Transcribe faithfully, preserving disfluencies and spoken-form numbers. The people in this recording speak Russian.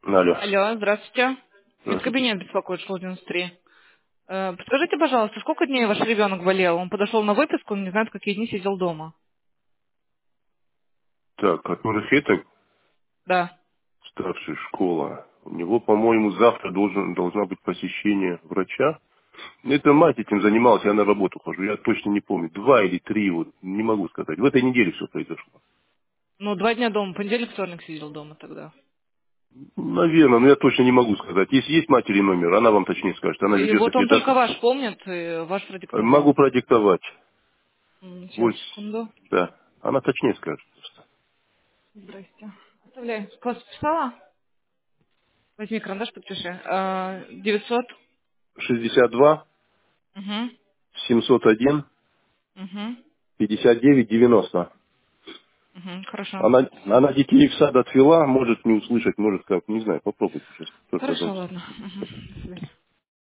Алло. Алло, здравствуйте. Здравствуйте. Медкабинет беспокоит, шел девяносто три. Э, Подскажите, пожалуйста, сколько дней ваш ребенок болел? Он подошел на выписку, он не знает, какие дни сидел дома. Так, который это Да. старшая школа. У него, по-моему, завтра должен, должна быть посещение врача. Это мать этим занималась, я на работу хожу. Я точно не помню. Два или три, вот, не могу сказать. В этой неделе все произошло. Ну, два дня дома, понедельник, вторник сидел дома тогда. Наверное, но я точно не могу сказать. Если есть матери номер, она вам точнее скажет. Она И ведет вот он только секретарь. ваш помнит, и ваш продиктовал. Могу продиктовать. М, Сейчас, Вось, секунду. да. Она точнее скажет просто. Здрасте. Оставляю. Класс писала? Возьми карандаш, подпиши. Э, девятьсот. шестьдесят два, Угу. семьсот один, Угу. пятьдесят девять, девяносто. Угу. Хорошо. Она, она детей в сад отвела, может не услышать, может как, не знаю, попробуйте сейчас, Хорошо, пожалуйста. ладно. Угу. До свидания.